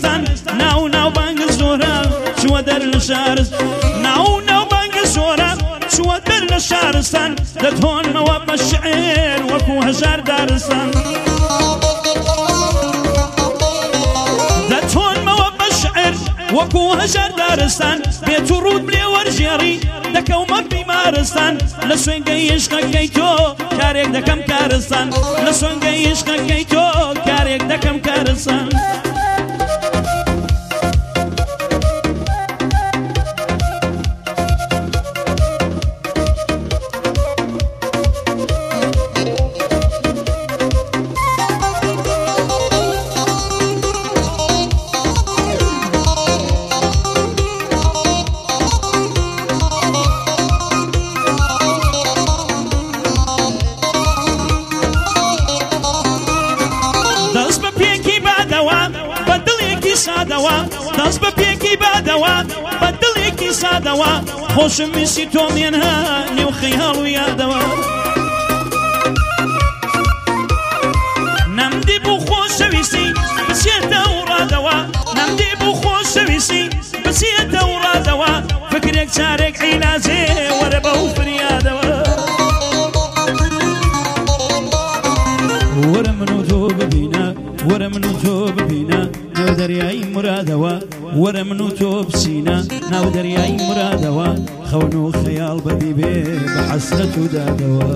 شارستان ناو ناو بانگ زورا شو در لشارست ناو ناو بانگ زورا شو در لشارستان دتهون مواب الشعر وكو هجار دارستان دتهون مواب الشعر وكو هجار دارستان بيت ورود بلي ورجيري دكو مبي مارستان لسوين قيش قيتو كاريك دكم كارستان لسوين قيش قيتو كاريك دكم كارستان دەست بە پێکی بادەوە بە دڵێکی سادەوە خۆشم ویستی تۆ مێنها نێو خەیاڵ و یادەوە نەمدی بوو خۆشەویستی بچێتە و ڕادەوە نەمدی بوو خۆشەویستی بچێتە و ڕادەوە فکرێک جارێک عیلازێ وەرە بەو فریادەوە وەرە من و تۆ ببینە وەرە من و تۆ ببینە ناو دەریای مرادەوە وەرە من و تۆ بچینە ناو دەریای مرادەوە خەون و خەیاڵ بەدی بێ بە حەسرەت و دادەوە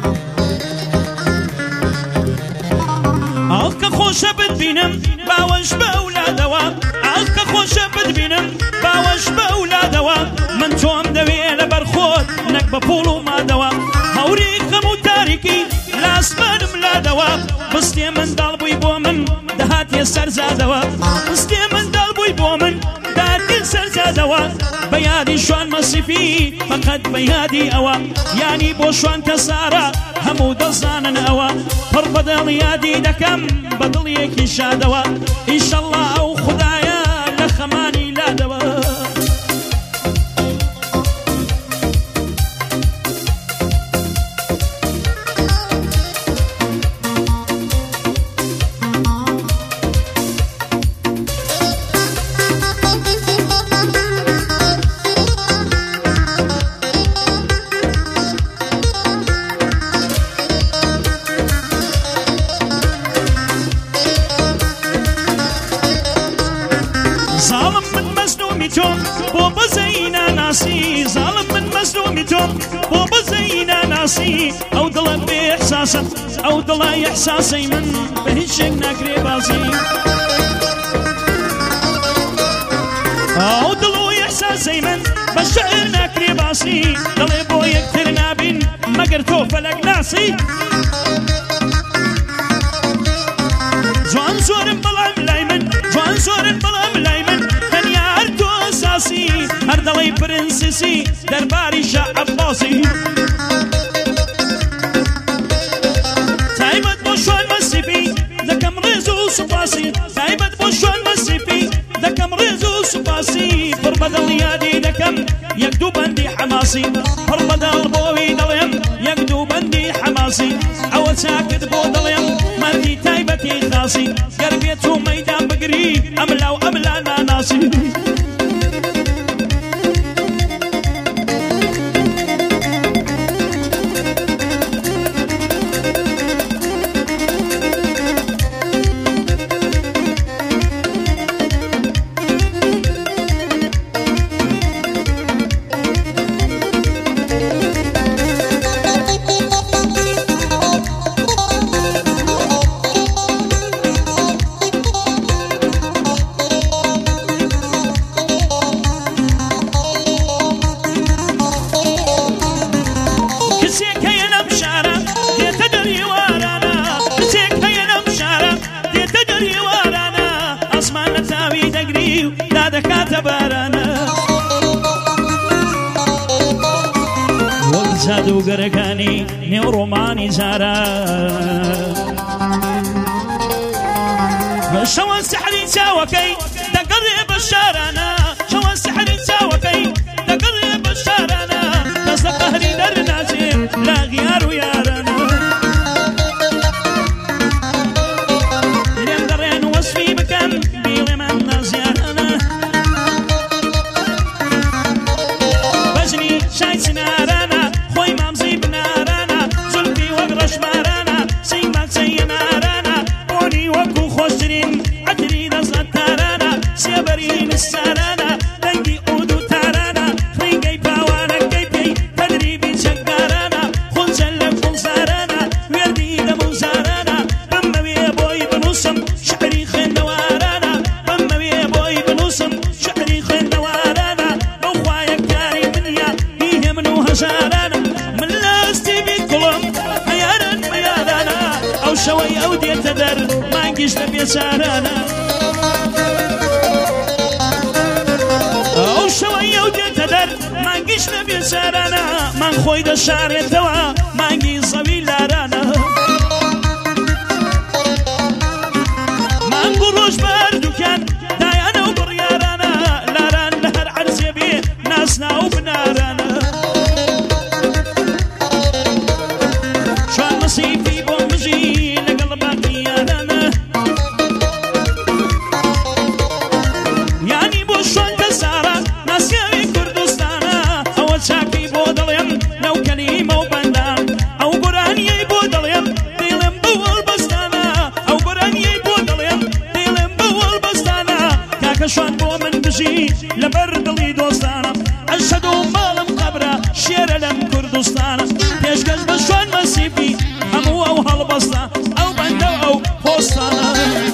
ئاڵکە خۆشە بتبینم باوەش بە ئەولادەوە ئاڵکە خۆشە بتبینم باوەش بە ئەولادەوە من تۆم دەوێ لە بەرخۆت نەک بە پوڵ و مادەوە هەوری خەم و تاریکی لاسمانم لادەوە بستێ منداڵ بووی بۆ من دەهاتێ سەرزادەوە بستێ منداڵ بووی بۆ من دەهاتێ سەرزادەوە بە یادی شوان مەسیفی فەقەت بە یادی ئەوە یانی بۆ شوان کەسارە هەموو دەزانن ئەوە پڕ بەدڵ یادی دەکەم بە دڵیەکی شادەوە ئینشەڵڵا ئەو خودایە لە خەمانی لادەوە ئەو دڵە بێ ئەحساسە ئەو دڵای ئەحساسەی من بە هیچ شێک ناکرێ بازی ئەو دڵۆی ئەحساسەی من بە شەعر ناکرێ باسی دڵێ بۆ یەکتر نابین مەگەر تۆ فەلەک ناسی جوان زۆرم بەڵام لای من جوان زۆرم بەڵام لای من تەنیا هەر تۆ ئەساسی هەر دڵی پرنسسی دەرباری شا عەباسی تایبەت بۆ شوان مەسیفی دەکەم ڕێز و سوپاسی پڕ بەدڵ یادی دەکەم یەک دوو بەندی حەماسی پڕ بەدڵ بۆوی دەڵێم یەک دوو بەندی حەماسی ئەوە چاکت بۆ دەڵێم مەردی تایبەتی خاسی گەر بێت و مەیدان بگری ئەملاو ئەملا ناناسی جادوگەرەکانی نێو ڕۆمانی جارە شەوە سحری چاوەکەی دەگەڕێ بە شارانە شەوە سحری چاوەکەی دەگەڕێ بە شارانە دەست لە قەهری دەرناچێ لا غیار و یارانە لێم دەڕێن وەسفی بکەن بیڵێ من نازی شەوەی ئەو دێتە دەر مانگیش لە بێچارانە ئەو شەوەی ئەو دێتە دەر مانگیش لە بێچارانە مان خۆی دەشارێتەوە مانگی زەوی لارانە مانگ و ڕۆژ بەردووکان دایانە و بڕیارانە لاران لە هەر عەرزێ بێ ناسنا و بنارانە چوان مەسیفی بۆ مژی لەگەڵ باقییانانە یانی بۆ شۆن کەسارە ناسیاوی کوردستانە ئەوە چاکی بۆ دەڵێم لەو کەلیمە و بەندە ئەو گۆرانیەی بۆ دەڵێم دڵێم بە وەڵبەستانە ئەو گۆرانیەی بۆ دەڵێم دڵێم بە وەڵبەستانە کاکە شوان بۆ من بژی لەبەر دڵی دۆستانە ئەشهەد و ماڵم قەبرە شێرە لەم کوردستانە پێشکەش بە شوان مەسیفی هەموو ئەو هەڵبەستە ئەو بەندە و ئەو پۆستانە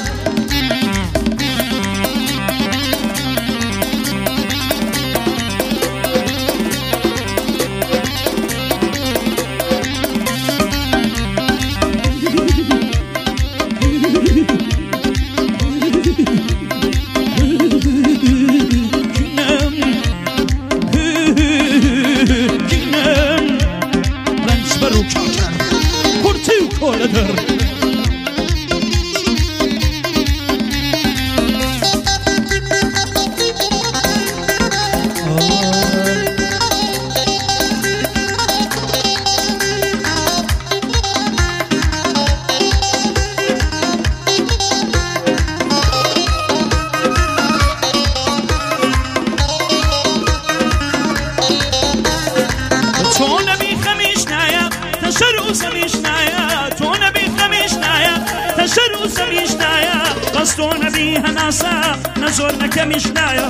زۆر نەکەمیش نایە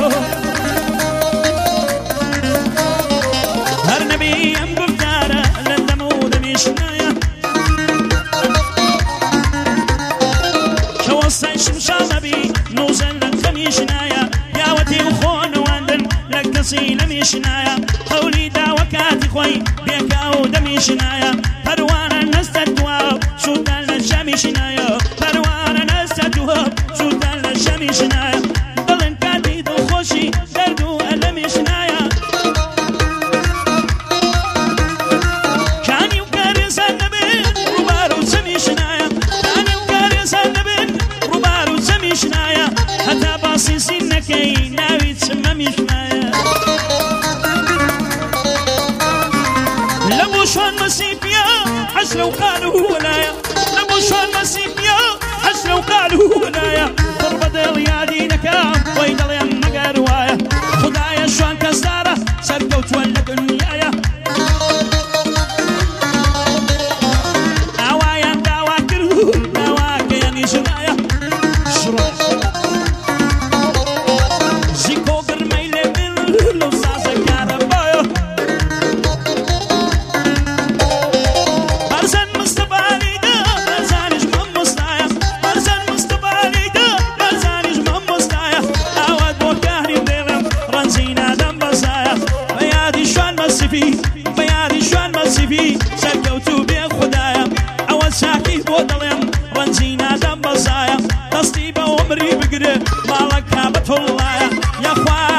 هەر نەبی ئەم گفتارە لە دەم و دەمیش نایە کەوەستای شمشاڵ نەبی نوزەن لە خەمیش نایە پیاوەتی و خۆنەواندن لە کەسی لەمیش نایە قەولی داوە کاتی خۆی بێکا و دەمیش نایە پەروانە نەستە دواو سوودان لە شەمیش نایە پەروانە نەستە دواو سوودان لە شەمیش نایە حسن وقالوا ولايا لمو شوان مسيبيا حسن وقالوا ولايا ضربة دليا دينك ويدل يمك رواية خدايا شوان كسارة سرقوا تولى دنيايا دوايا دواكرو دواك يعني شرايا شرايا زيكو قرميلي باللو ساسا كاربايا بيادي شوان مصيفي سرقوتو بين خدايا أول ساكي بودلين رنزينا دم بزايا تصطيبة ومري بقري مالك هابت الله يا خواه